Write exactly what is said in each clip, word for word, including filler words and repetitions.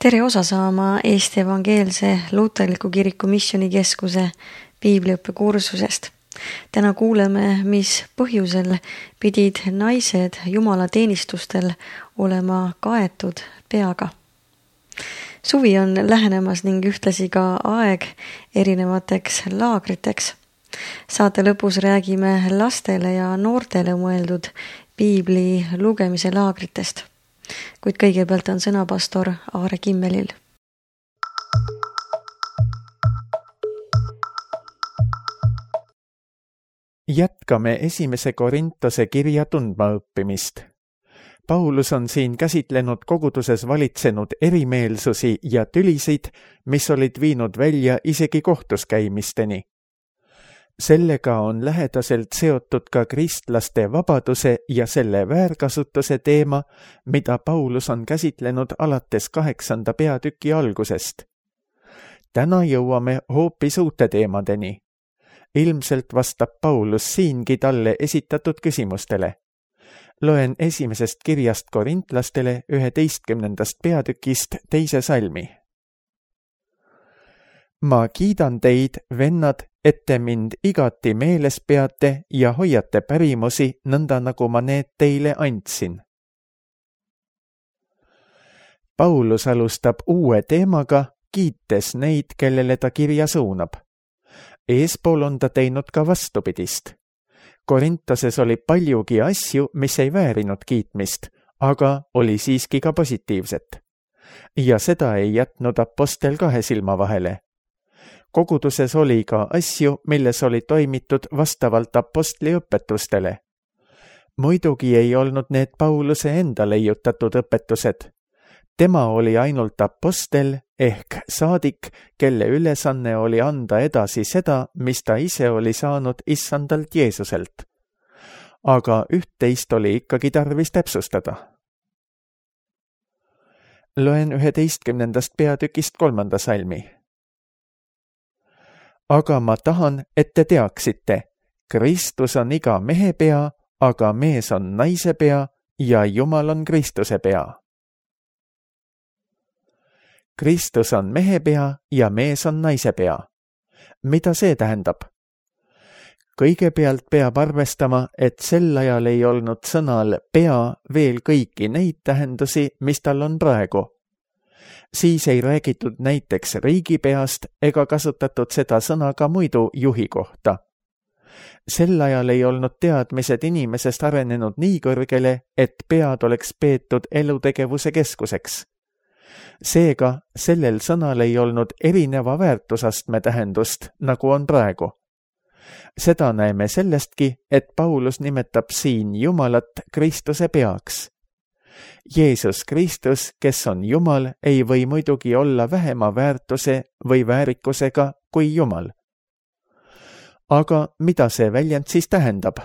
Tere osa saama Eesti Evangeelse Luterliku Kiriku Missioonikeskuse piibliõppekursusest. Täna kuuleme, mis põhjusel pidid naised Jumala teenistustel olema kaetud peaga. Suvi on lähenemas ning ühtlasi ka aeg erinevateks laagriteks. Saate lõpus räägime lastele ja noortele mõeldud piibli lugemise laagritest. Kuid kõigepealt on sõna pastor Aare Kimmelil. Jätkame esimese Korintose kirja tundma õppimist. Paulus on siin käsitlenud koguduses valitsenud erimeelsusi ja tülisid, mis olid viinud välja isegi kohtuskäimisteni. Sellega on lähedaselt seotud ka kristlaste vabaduse ja selle väärkasutuse teema, mida Paulus on käsitlenud alates kaheksanda peatüki algusest. Täna jõuame hoopis uute teemadeni. Ilmselt vastab Paulus siingi talle esitatud küsimustele. Loen esimesest kirjast korintlastele üheteistkümnendast peatükist teise salmi. Ma kiidan teid, vennad, et te mind igati meeles peate ja hoiate pärimusi, nõnda nagu ma need teile andsin. Paulus alustab uue teemaga, kiites neid, kellele ta kirja suunab. Eespool on ta teinud ka vastupidist. Korintoses oli paljugi asju, mis ei väärinud kiitmist, aga oli siiski ka positiivset. Ja seda ei jätnud apostel kahe silma vahele. Koguduses oli ka asju, milles oli toimitud vastavalt apostli õpetustele. Muidugi ei olnud need Pauluse enda leiutatud õpetused. Tema oli ainult apostel ehk saadik, kelle ülesanne oli anda edasi seda, mis ta ise oli saanud issandalt Jeesuselt. Aga üht-teist oli ikkagi tarvis täpsustada. Loen üheteistkümnendast peatükist kolmanda salmi. Aga ma tahan, et te teaksite, Kristus on iga mehe pea, aga mees on naise pea ja Jumal on Kristuse pea. Kristus on mehe pea ja mees on naise pea. Mida see tähendab? Kõigepealt peab arvestama, et sel ajal ei olnud sõnal pea veel kõiki neid tähendusi, mis tal on praegu. Siis ei räägitud näiteks riigipeast ega kasutatud seda sõna ka muidu juhi kohta. Sel ajal ei olnud teadmised inimesest arenenud nii kõrgele, et pead oleks peetud elutegevuse keskuseks. Seega sellel sõnal ei olnud erineva väärtusastme tähendust, nagu on praegu. Seda näeme sellestki, et Paulus nimetab siin Jumalat Kristuse peaks. Jeesus Kristus, kes on Jumal, ei või muidugi olla vähema väärtuse või väärikusega kui Jumal. Aga mida see väljend siis tähendab?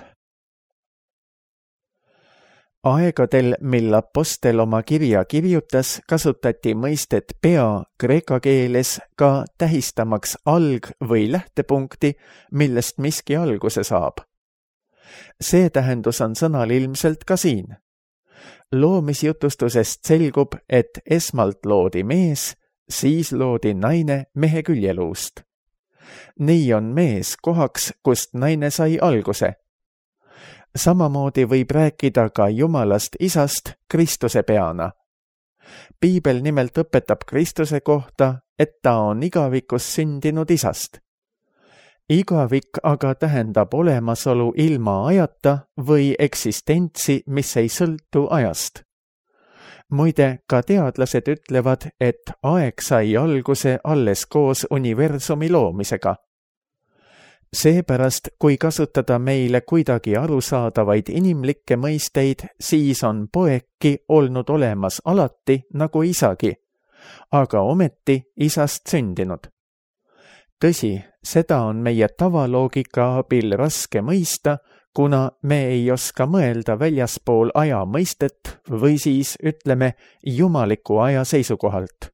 Aegadel, mil apostel oma kirja kirjutas, kasutati mõistet pea kreeka keeles ka tähistamaks alg- või lähtepunkti, millest miski alguse saab. See tähendus on sõnal ilmselt ka siin. Loomisjutustusest selgub, et esmalt loodi mees, siis loodi naine mehe küljeluust. Nii on mees kohaks, kust naine sai alguse. Samamoodi võib rääkida ka Jumalast isast Kristuse peana. Piibel nimelt õpetab Kristuse kohta, et ta on igavikus sündinud isast. Igavik aga tähendab olemasolu ilma ajata või eksistentsi, mis ei sõltu ajast. Muide, ka teadlased ütlevad, et aeg sai alguse alles koos universumi loomisega. Seepärast, kui kasutada meile kuidagi arusaadavaid inimlikke mõisteid, siis on poegki olnud olemas alati nagu isagi, aga ometi isast sündinud. Tõsi, seda on meie tavaloogika abil raske mõista, kuna me ei oska mõelda väljaspool aja mõistet või siis, ütleme, jumaliku aja seisukohalt.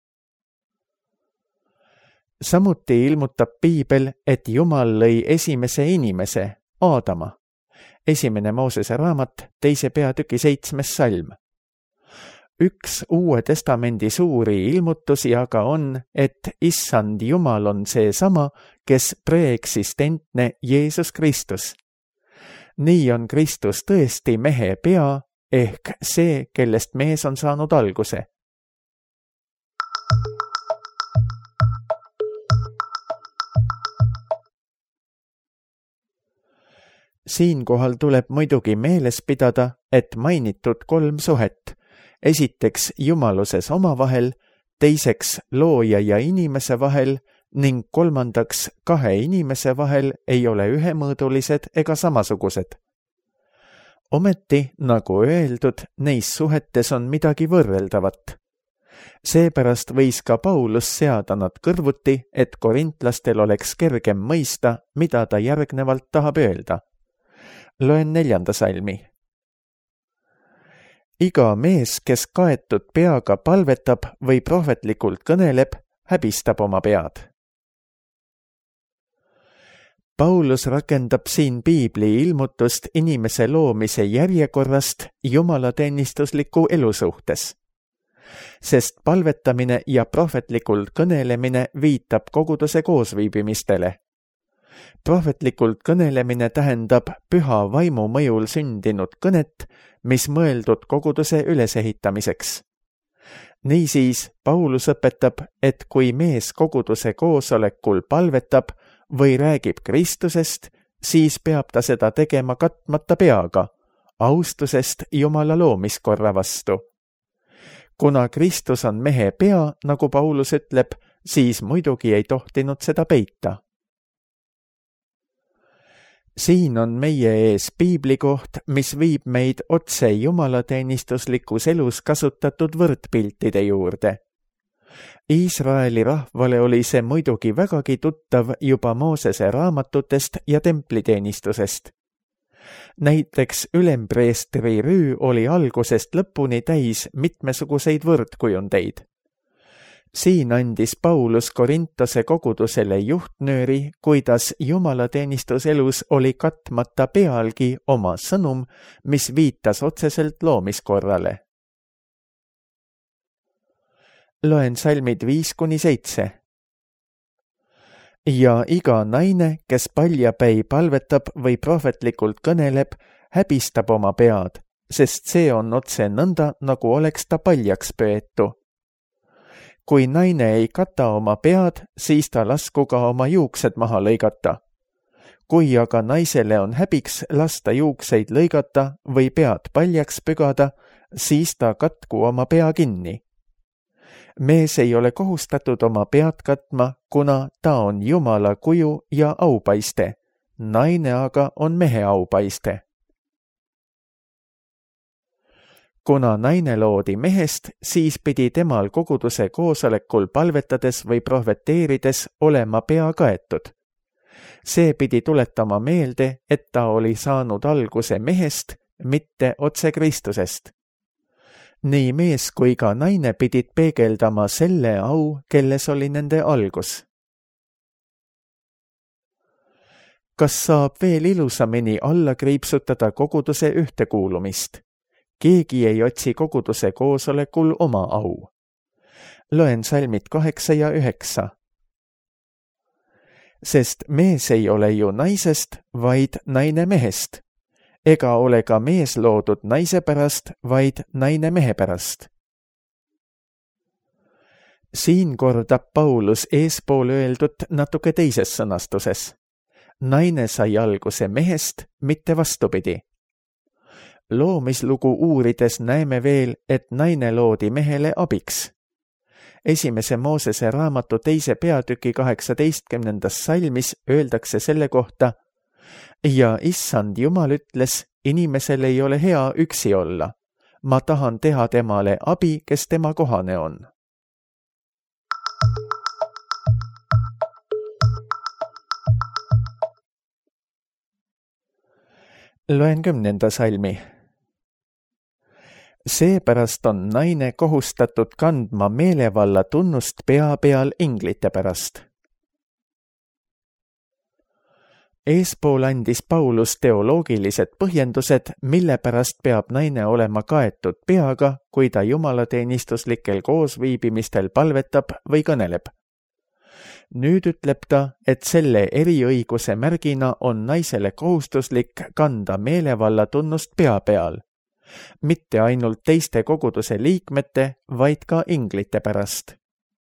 Samuti ilmutab Piibel, et Jumal lõi esimese inimese, Aadama. Esimene Moosese raamat, teise peatüki seitsmes salm. üks Uue Testamendi suuri ilmutusi aga on, et Issand Jumal on seesama, kes preeksistentne Jeesus Kristus. Nii on Kristus tõesti mehe pea, ehk see, kellest mees on saanud alguse. Siinkohal tuleb muidugi meeles pidada, et mainitud kolm suhet, esiteks jumaluses omavahel, teiseks looja ja inimese vahel ning kolmandaks kahe inimese vahel ei ole ühemõõdulised ega samasugused. Ometi, nagu öeldud, neis suhetes on midagi võrreldavat. Seepärast võis ka Paulus seada nad kõrvuti, et korintlastel oleks kergem mõista, mida ta järgnevalt tahab öelda. Loen neljanda salmi. Iga mees, kes kaetud peaga palvetab või prohvetlikult kõneleb, häbistab oma pead. Paulus rakendab siin piibli ilmutust inimese loomise järjekorrast jumalateenistusliku elu suhtes, sest palvetamine ja prohvetlikult kõnelemine viitab koguduse koosviibimistele. Prohvetlikult kõnelemine tähendab püha vaimu mõjul sündinud kõnet, mis mõeldud koguduse ülesehitamiseks. Niisiis, Paulus õpetab, et kui mees koguduse koosolekul palvetab või räägib Kristusest, siis peab ta seda tegema katmata peaga, austusest Jumala loomiskorra vastu. Kuna Kristus on mehe pea, nagu Paulus ütleb, siis muidugi ei tohtinud seda peita. Siin on meie ees piiblikoht, mis viib meid otse jumalateenistuslikus elus kasutatud võrdpiltide juurde. Iisraeli rahvale oli see muidugi vägagi tuttav juba Moosese raamatutest ja templiteenistusest. Näiteks ülempreestri rüü oli algusest lõpuni täis mitmesuguseid võrdkujundeid. Siin andis Paulus Korintose kogudusele juhtnööri, kuidas jumalateenistuselus oli katmata pealgi oma sõnum, mis viitas otseselt loomiskorrale. Loen salmid viis kuni seitse. Ja iga naine, kes paljapäi palvetab või prohvetlikult kõneleb, häbistab oma pead, sest see on otse nõnda, nagu oleks ta paljaks pöetu. Kui naine ei kata oma pead, siis ta lasku ka oma juuksed maha lõigata. Kui aga naisele on häbiks lasta juukseid lõigata või pead paljaks pügada, siis ta katku oma pea kinni. Mees ei ole kohustatud oma pead katma, kuna ta on Jumala kuju ja aupaiste. Naine aga on mehe aupaiste. Kuna naine loodi mehest, siis pidi temal koguduse koosolekul palvetades või prohveteerides olema pea kaetud. See pidi tuletama meelde, et ta oli saanud alguse mehest, mitte otse Kristusest. Nii mees kui ka naine pidid peegeldama selle au, kelles oli nende algus. Kas saab veel ilusamini alla kriipsutada koguduse ühtekuulumist? Keegi ei otsi koguduse koosolekul oma au. Loen salmid kaheksa ja üheksa. Sest mees ei ole ju naisest, vaid naine mehest. Ega ole ka mees loodud naise pärast, vaid naine mehe pärast. Siin kordab Paulus eespool öeldut natuke teises sõnastuses. Naine sai alguse mehest, mitte vastupidi. Loomislugu uurides näeme veel, et naine loodi mehele abiks. Esimese Moosese raamatu teise peatüki kaheksateistkümnendas salmis öeldakse selle kohta: ja Issand Jumal ütles, inimesel ei ole hea üksi olla. Ma tahan teha temale abi, kes tema kohane on. Loen kümnenda salmi. Seepärast on naine kohustatud kandma meelevalla tunnust pea peal inglite pärast. Eespool andis Paulus teoloogilised põhjendused, mille pärast peab naine olema kaetud peaga, kui ta jumalateenistuslikel koosviibimistel palvetab või kõneleb. Nüüd ütleb ta, et selle eriõiguse märgina on naisele kohustuslik kanda meelevalla tunnust pea peal, mitte ainult teiste koguduse liikmete, vaid ka inglite pärast.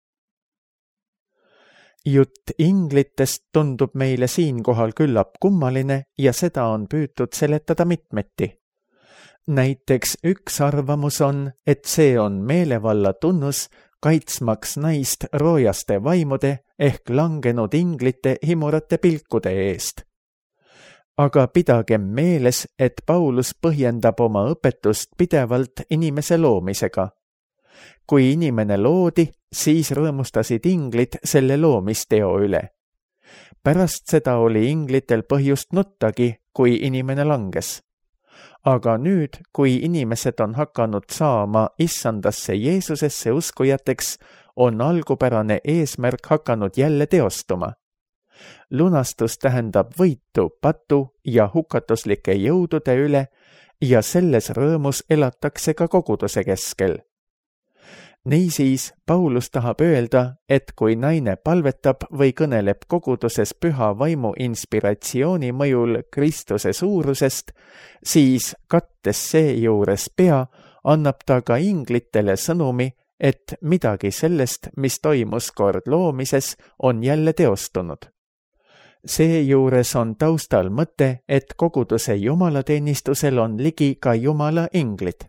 Jutt inglitest tundub meile siinkohal küllap kummaline ja seda on püütud seletada mitmeti. Näiteks üks arvamus on, et see on meelevalla tunnus, kaitsmaks naist roojaste vaimude ehk langenud inglite himurate pilkude eest. Aga pidagem meeles, et Paulus põhjendab oma õpetust pidevalt inimese loomisega. Kui inimene loodi, siis rõõmustasid inglid selle loomisteo üle. Pärast seda oli inglitel põhjust nuttagi, kui inimene langes. Aga nüüd, kui inimesed on hakanud saama issandasse Jeesusesse uskujateks, on algupärane eesmärk hakanud jälle teostuma. Lunastus tähendab võitu patu ja hukatuslike jõudude üle ja selles rõõmus elatakse ka koguduse keskel. Niisiis, Paulus tahab öelda, et kui naine palvetab või kõneleb koguduses püha vaimu inspiratsiooni mõjul Kristuse suurusest, siis kattes seejuures pea, annab ta ka inglitele sõnumi, et midagi sellest, mis toimus kord loomises, on jälle teostunud. Seejuures on taustal mõte, et koguduse jumalateenistusel on ligi ka jumala inglid.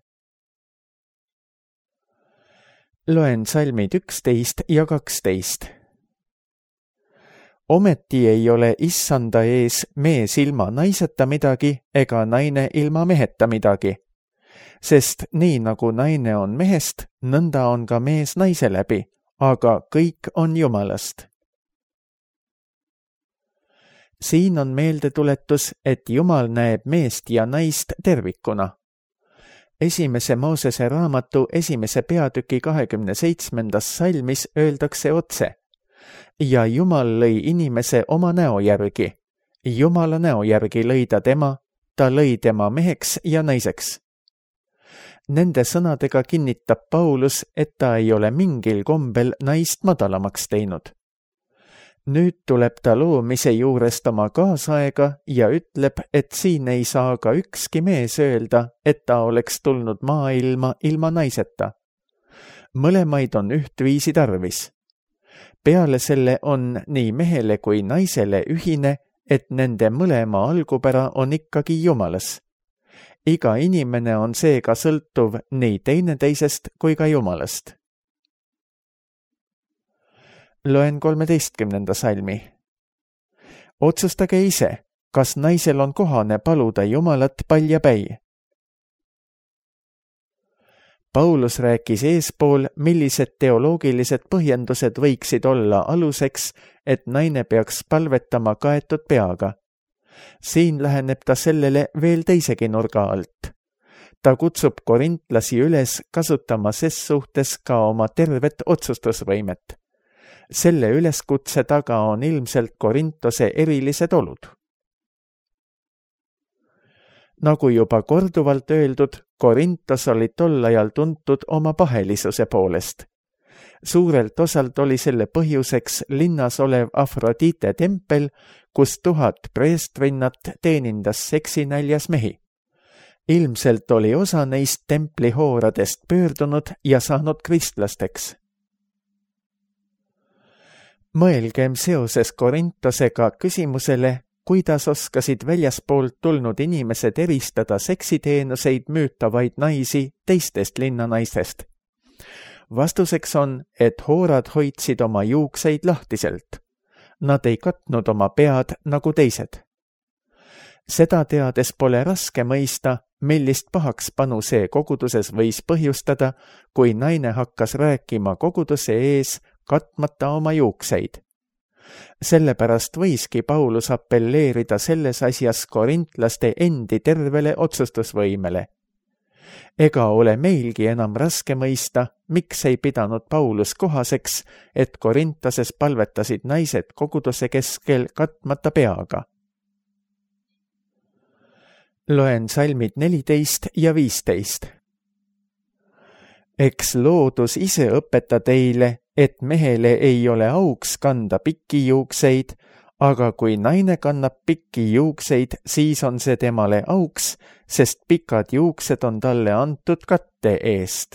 Loen salmid üksteist ja kaksteist. Ometi ei ole issanda ees mees ilma naiseta midagi ega naine ilma meheta midagi, sest nii nagu naine on mehest, nõnda on ka mees naise läbi, aga kõik on Jumalast. Siin on meeldetuletus, et Jumal näeb meest ja naist tervikuna. Esimese Moosese raamatu esimese peatüki kahekümne seitsmendas salmis öeldakse otse. Ja Jumal lõi inimese oma näo järgi. Jumala näo järgi lõi ta tema, ta lõi tema meheks ja naiseks. Nende sõnadega kinnitab Paulus, et ta ei ole mingil kombel naist madalamaks teinud. Nüüd tuleb ta loomise juurest oma kaasaega ja ütleb, et siin ei saa ka ükski mees öelda, et ta oleks tulnud maailma ilma naiseta. Mõlemaid on ühtviisi tarvis. Peale selle on nii mehele kui naisele ühine, et nende mõlema algupära on ikkagi Jumalas. Iga inimene on seega sõltuv nii teineteisest kui ka Jumalast. Loen kolmeteistkümnenda salmi. Otsustage ise, kas naisel on kohane paluda Jumalat paljapäi. Paulus rääkis eespool, millised teoloogilised põhjendused võiksid olla aluseks, et naine peaks palvetama kaetud peaga. Siin läheneb ta sellele veel teisegi nurga alt. Ta kutsub korintlasi üles kasutama ses suhtes ka oma tervet otsustusvõimet. Selle üleskutse taga on ilmselt Korintose erilised olud. Nagu juba korduvalt öeldud, Korintos oli tol ajal tuntud oma pahelisuse poolest. Suurelt osalt oli selle põhjuseks linnas olev Afrodite tempel, kus tuhat preestrinnat teenindas seksinäljas mehi. Ilmselt oli osa neist templihooradest pöördunud ja saanud kristlasteks. Mõelgem seoses Korintosega küsimusele, kuidas oskasid väljaspoolt tulnud inimesed eristada seksiteenuseid müütavaid naisi teistest linnanaistest. Vastuseks on, et hoorad hoidsid oma juukseid lahtiselt. Nad ei katnud oma pead nagu teised. Seda teades pole raske mõista, millist pahakspanu see koguduses võis põhjustada, kui naine hakkas rääkima koguduse ees katmata oma juukseid. Sellepärast võiski Paulus appelleerida selles asjas korintlaste endi tervele otsustusvõimele. Ega ole meilgi enam raske mõista, miks ei pidanud Paulus kohaseks, et Korintoses palvetasid naised koguduse keskel katmata peaga. Loen salmid neliteist ja viisteist. Eks loodus ise õpeta teile, et mehele ei ole auks kanda pikki juukseid, aga kui naine kannab pikki juukseid, siis on see temale auks, sest pikad juuksed on talle antud katte eest.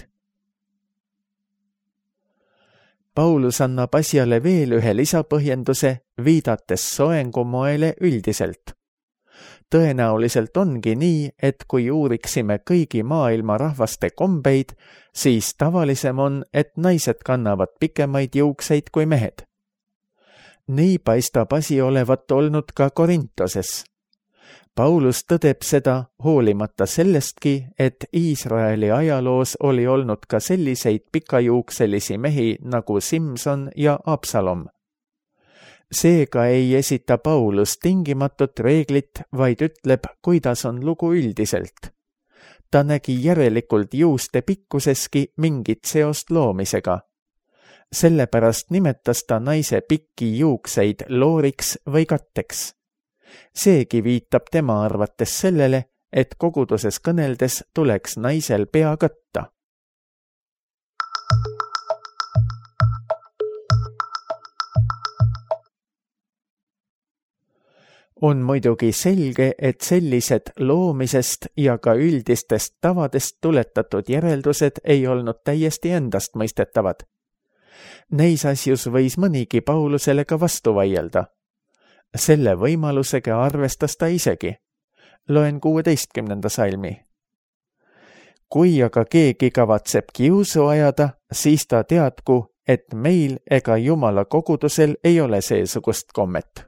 Paulus annab asjale veel ühe lisapõhjenduse, viidates soengumoele üldiselt. Tõenäoliselt ongi nii, et kui uuriksime kõigi maailma rahvaste kombeid, siis tavalisem on, et naised kannavad pikemaid juukseid kui mehed. Nii paistab asi olevat olnud ka Korintoses. Paulus tõdeb seda hoolimata sellestki, et Iisraeli ajaloos oli olnud ka selliseid pikajuukselisi mehi nagu Simson ja Absalom. Seega ei esita Paulus tingimatut reeglit, vaid ütleb, kuidas on lugu üldiselt. Ta nägi järelikult juuste pikkuseski mingit seost loomisega. Sellepärast nimetas ta naise pikki juukseid looriks või katteks. Seegi viitab tema arvates sellele, et koguduses kõneldes tuleks naisel pea katta. On muidugi selge, et sellised loomisest ja ka üldistest tavadest tuletatud järeldused ei olnud täiesti endast mõistetavad. Neis asjus võis mõnigi Paulusele ka vastu vaielda. Selle võimalusega arvestas ta isegi. Loen kuueteistkümnenda salmi. Kui aga keegi kavatseb kiusu ajada, siis ta teadku, et meil ega Jumala kogudusel ei ole seesugust kommet.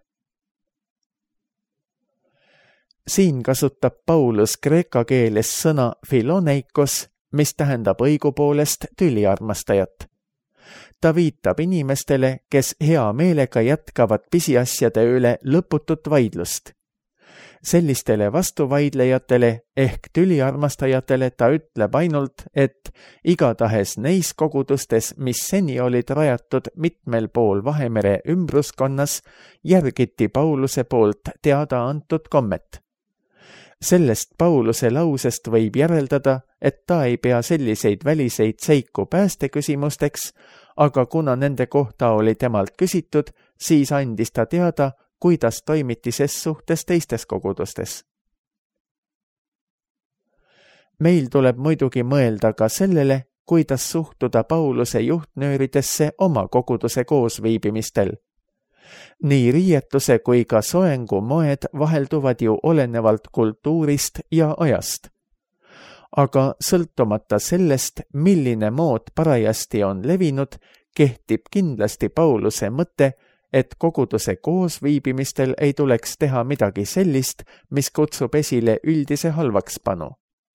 Siin kasutab Paulus kreeka keeles sõna philoneikos, mis tähendab õigupoolest tüliarmastajat. Ta viitab inimestele, kes hea meelega jätkavad pisiasjade üle lõputut vaidlust. Sellistele vastuvaidlejatele ehk tüliarmastajatele ta ütleb ainult, et igatahes neis kogudustes, mis seni olid rajatud mitmel pool Vahemere ümbruskonnas, järgiti Pauluse poolt teada antud kommet. Sellest Pauluse lausest võib järeldada, et ta ei pea selliseid väliseid seiku päästeküsimusteks, aga kuna nende kohta oli temalt küsitud, siis andis ta teada, kuidas toimiti ses suhtes teistes kogudustes. Meil tuleb muidugi mõelda ka sellele, kuidas suhtuda Pauluse juhtnööridesse oma koguduse koosviibimistel. Nii riietuse kui ka soengu moed vahelduvad ju olenevalt kultuurist ja ajast. Aga sõltumata sellest, milline mood parajasti on levinud, kehtib kindlasti Pauluse mõte, et koguduse koosviibimistel ei tuleks teha midagi sellist, mis kutsub esile üldise halvakspanu.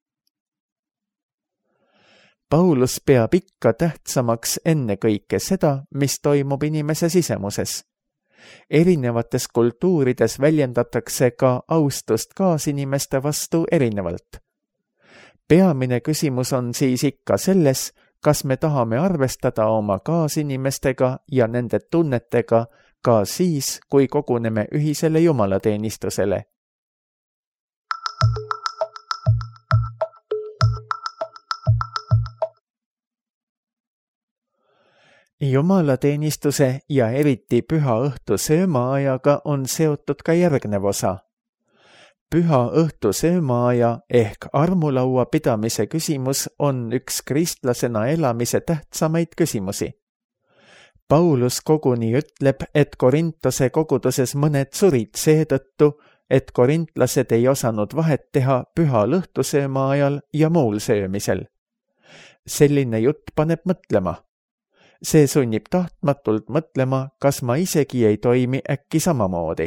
Paulus peab ikka tähtsamaks ennekõike seda, mis toimub inimese sisemuses. Erinevates kultuurides väljendatakse ka austust kaasinimeste vastu erinevalt. Peamine küsimus on siis ikka selles, kas me tahame arvestada oma kaasinimestega ja nende tunnetega ka siis, kui koguneme ühisele jumalateenistusele. Jumalateenistuse ja eriti püha õhtu söömaajaga on seotud ka järgnev osa. Püha õhtu söömaaja ehk armulaua pidamise küsimus on üks kristlasena elamise tähtsamaid küsimusi. Paulus koguni ütleb, et Korintose koguduses mõned surid seetõttu, et korintlased ei osanud vahet teha pühal õhtusööma ajal ja muul söömisel. Selline jutt paneb mõtlema. See sunnib tahtmatult mõtlema, kas ma isegi ei toimi äkki samamoodi.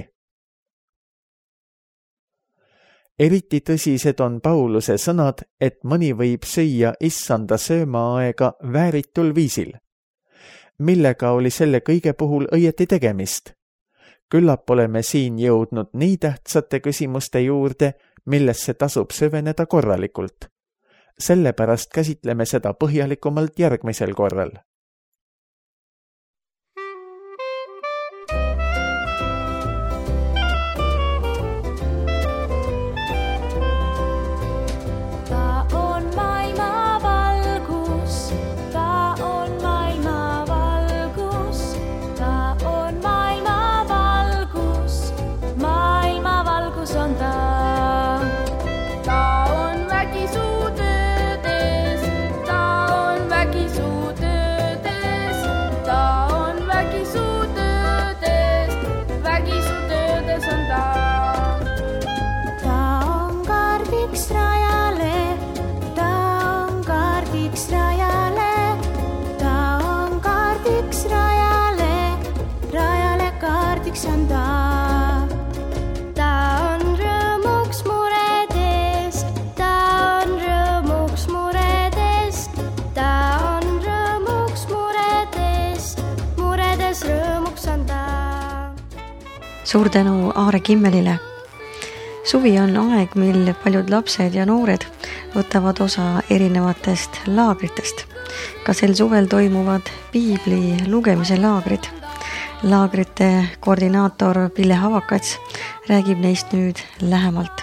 Eriti tõsised on Pauluse sõnad, et mõni võib süüa issanda söömaaega vääritul viisil. Millega oli selle kõige puhul õieti tegemist? Küllap oleme siin jõudnud nii tähtsate küsimuste juurde, millesse tasub süveneda korralikult. Sellepärast käsitleme seda põhjalikumalt järgmisel korral. tröstiks anda. Ta on rõõmuks muredest, ta on rõõmuks muredest, ta on rõõmuks muredest, muredes rõõmuks anda. Suur tänu Aare Kimmelile. Suvi on aeg, mil paljud lapsed ja noored võtavad osa erinevatest laagritest. Ka sel suvel toimuvad piibli lugemise laagrid. Laagrite koordinaator Pille Havakats räägib neist nüüd lähemalt.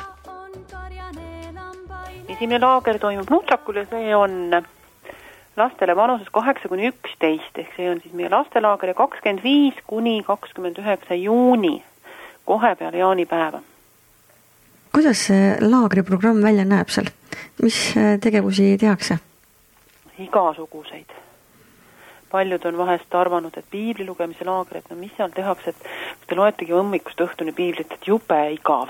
Esimene laager toimub Nutsakul ja see on lastele vanuses kaheksa kuni üksteist, ehk see on siis meie lastelaager ja kakskümmend viis kuni kakskümmend üheksa juuni, kohe peale jaanipäeva. Kuidas see laagriprogramm välja näeb seal? Mis tegevusi tehakse? Igasuguseid. Paljud on vahest arvanud, et piibli lugemise laager, et no mis seal tehakse, et te loetegi hommikust õhtuni piiblit, et jube igav.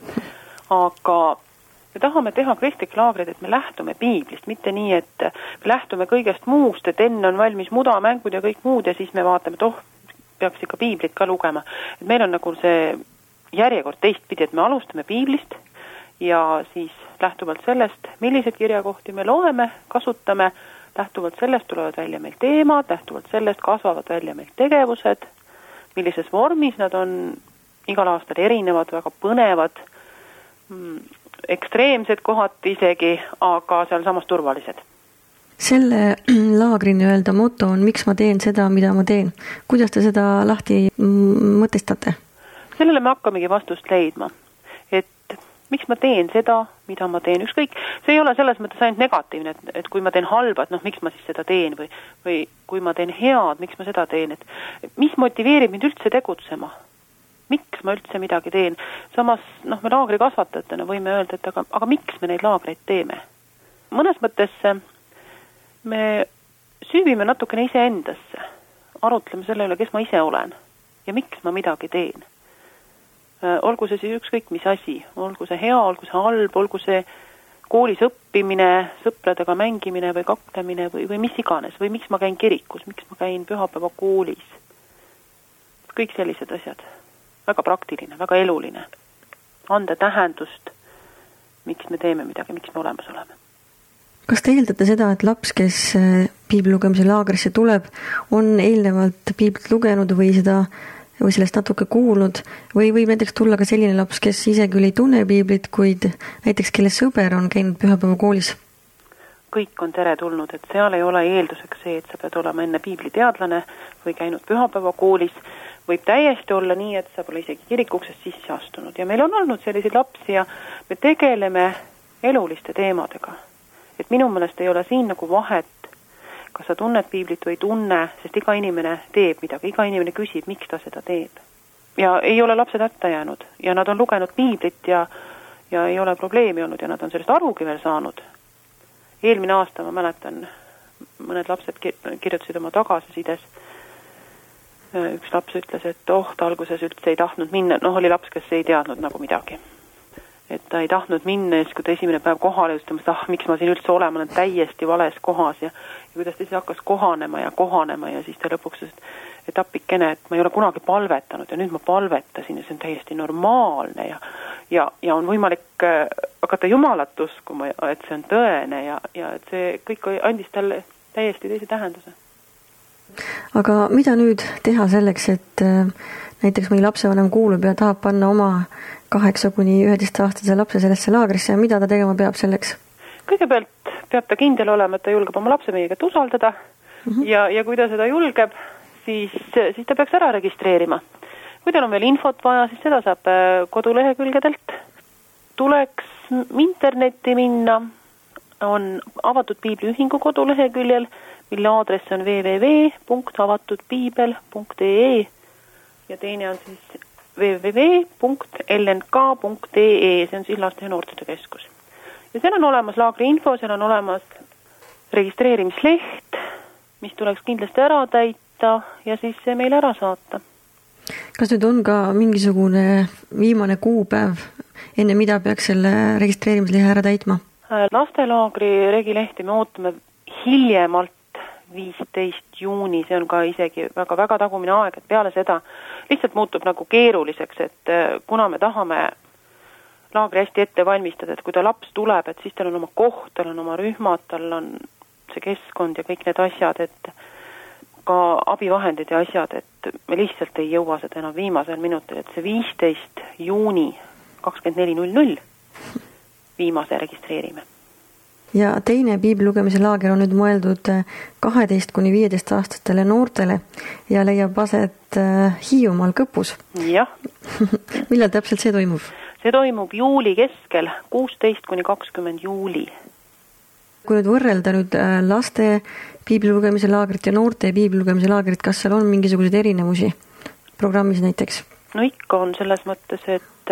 Aga me tahame teha kristlik laagrid, et me lähtume piiblist, mitte nii, et me lähtume kõigest muust, et enne on valmis mudamängud ja kõik muud ja siis me vaatame, et oh, peaks ikka piiblit ka lugema. Et meil on nagu see järjekord teistpidi, et me alustame piiblist ja siis lähtuvalt sellest, milliseid kirjakohti me loeme, kasutame, lähtuvalt sellest tulevad välja meil teemad, lähtuvalt sellest kasvavad välja meil tegevused, millises vormis nad on igal aastal erinevad, väga põnevad, ekstreemsed kohati isegi, aga seal samas turvalised. Selle laagri nii-öelda moto on, miks ma teen seda, mida ma teen. Kuidas te seda lahti mõtestate? Sellele me hakkamegi vastust leidma, et miks ma teen seda, mida ma teen, ükskõik, see ei ole selles mõttes ainult negatiivne, et, et kui ma teen halba, et noh, miks ma siis seda teen või, või kui ma teen head, miks ma seda teen, et, et mis motiveerib mind üldse tegutsema, miks ma üldse midagi teen, samas noh, me laagri kasvatajatena võime öelda, et aga, aga miks me neid laagreid teeme? Mõnes mõttes me süüvime natukene ise endasse, arutleme selle üle, kes ma ise olen ja miks ma midagi teen. Olgu see siis ükskõik mis asi, olgu see hea, olgu see halb, olgu see koolis õppimine, sõpradega mängimine või kaklemine või, või mis iganes, või miks ma käin kirikus, miks ma käin pühapäeva koolis. Kõik sellised asjad. Väga praktiline, väga eluline. Anda tähendust, miks me teeme midagi, miks me olemas oleme. Kas te eeldate seda, et laps, kes piibli lugemise laagrisse tuleb, on eelnevalt piiblit lugenud või seda või sellest natuke kuulnud, või võib näiteks tulla ka selline laps, kes ise küll ei tunne piiblit, kuid näiteks kelle sõber on käinud pühapäeva koolis? Kõik on tere tulnud, et seal ei ole eelduseks see, et sa pead olema enne piibliteadlane või käinud pühapäeva koolis. Võib täiesti olla nii, et sa pole isegi kirikuksest sisse astunud. Ja meil on olnud selliseid lapsi ja me tegeleme eluliste teemadega. Et minu meelest ei ole siin nagu vahet, kas sa tunned piiblit või ei tunne, sest iga inimene teeb midagi, iga inimene küsib, miks ta seda teeb. Ja ei ole lapsed hätta jäänud ja nad on lugenud piiblit ja, ja ei ole probleemi olnud ja nad on sellest arugi veel saanud. Eelmine aasta ma mäletan, mõned lapsed kirjutasid oma tagasisides. Üks laps ütles, et oh, ta alguses üldse ei tahtnud minna, noh oli laps, kes ei teadnud nagu midagi. Et ta ei tahtnud minna, siis kui ta esimene päev kohale just, ta ah, miks ma siin üldse olen, ma olen täiesti vales kohas ja, ja kuidas ta siis hakkas kohanema ja kohanema ja siis ta lõpuks et appikene, et ma ei ole kunagi palvetanud ja nüüd ma palvetasin ja see on täiesti normaalne ja, ja, ja on võimalik hakata Jumalat uskuma, et see on tõene ja, ja et see kõik andis talle täiesti teise tähenduse. Aga mida nüüd teha selleks, et näiteks mõni lapsevanem kuulub ja tahab panna oma kaheksa kuni üheteist aastase lapse sellesse laagrisse ja mida ta tegema peab selleks? Kõigepealt peab ta kindel olema, et ta julgeb oma lapse meie kätt usaldada mm-hmm. ja, ja kui ta seda julgeb, siis, siis ta peaks ära registreerima. Kui tal on veel infot vaja, siis seda saab kodulehekülgedelt. Tuleks internetti minna, on avatud piibliühingu koduleheküljel, mille aadress on w w w punkt avatud piibel punkt e e ja teine on siis w w w punkt l n k punkt e e, see on siis laste ja noortede keskus. Ja seal on olemas laagri info, seal on olemas registreerimisleht, mis tuleks kindlasti ära täita ja siis see meile ära saata. Kas nüüd on ka mingisugune viimane kuupäev, enne mida peaks selle registreerimislehe ära täitma? Lastelaagri regilehti me ootame hiljemalt viisteist juuni, see on ka isegi väga-väga tagumine aeg, et peale seda lihtsalt muutub nagu keeruliseks, et kuna me tahame laagri hästi ette valmistada, et kui ta laps tuleb, et siis tal on oma koht, tal on oma rühmad, tal on see keskkond ja kõik need asjad, et ka abivahendid ja asjad, et me lihtsalt ei jõua seda enam viimasel minutil, et see viisteist juuni kakskümmend neli null null viimase registreerime. Ja teine piiblilugemise laager on nüüd mõeldud kaheteist kuni viieteist aastatele noortele ja leiab aset Hiiumaal Kõpus. Jah. Millal täpselt see toimub? See toimub juuli keskel, kuusteist kuni kakskümmend juuli. Kui nüüd võrrelda nüüd laste piiblilugemise laagrit ja noorte piiblilugemise laagrit, kas seal on mingisuguseid erinevusi programmis näiteks? No ikka on selles mõttes, et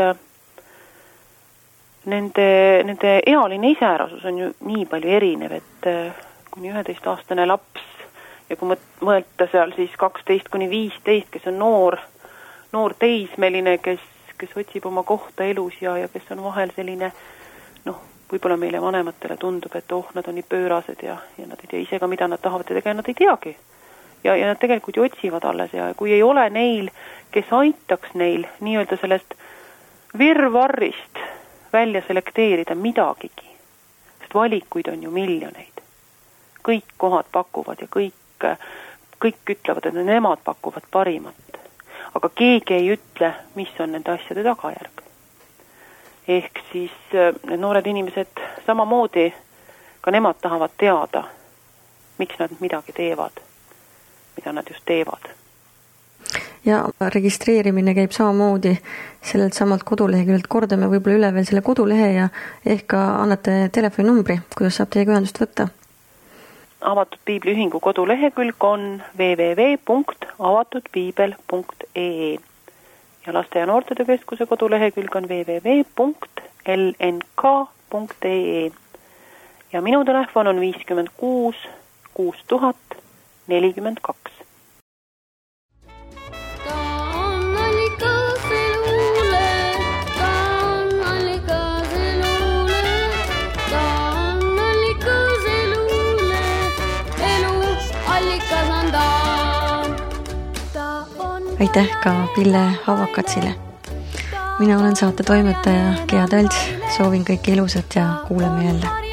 nende, nende ealine iseärasus on ju nii palju erinev, et kuni üheteistaastane laps ja kui mõelda seal siis kaksteist kuni viisteist, kes on noor, noor teismeline, kes, kes otsib oma kohta elus ja, ja kes on vahel selline, noh, võib-olla meile vanematele tundub, et oh, nad on nii pöörased ja, ja nad ei tea ise ka, mida nad tahavad ja tegelikult nad ei teagi. Ja, ja nad tegelikult ju otsivad alles ja kui ei ole neil, kes aitaks neil nii-öelda sellest virvarrist välja selekteerida midagigi, sest valikuid on ju miljoneid. Kõik kohad pakuvad ja kõik, kõik ütlevad, et nemad pakuvad parimat. Aga keegi ei ütle, mis on nende asjade tagajärg. Ehk siis need noored inimesed samamoodi, ka nemad tahavad teada, miks nad midagi teevad, mida nad just teevad. Ja registreerimine käib samamoodi sellelt samalt koduleheküljelt. Kordame võib-olla üle veel selle kodulehe ja ehk ka annate telefoninumbri, kuidas saab teiega ühendust võtta. Avatud Piibliühingu kodulehekülg on w w w punkt avatud piibel punkt e e ja laste- ja noortetöö keskuse kodulehekülg on w w w punkt l n k punkt e e ja minu telefon on viiskümmend kuus kuus tuhat nelikümmend kaks. Aitäh ka Pille Havakatsile. Mina olen saate toimetaja Gea Tölts. Soovin kõike ilusat ja kuuleme jälle.